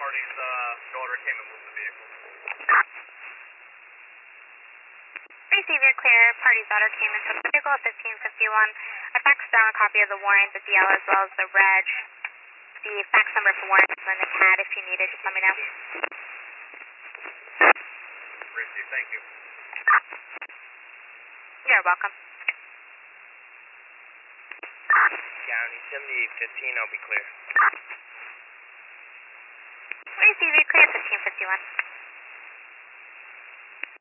party's daughter came and moved the vehicle. Receive your clear. Party's daughter came and took the vehicle at 1551. I faxed down a copy of the warrant, the DL, as well as the reg. The fax number for warrant and then the CAD if you need it, just let me know. Receive, thank you. You're welcome. County 7815, I'll be clear. Receive your clear, 1551.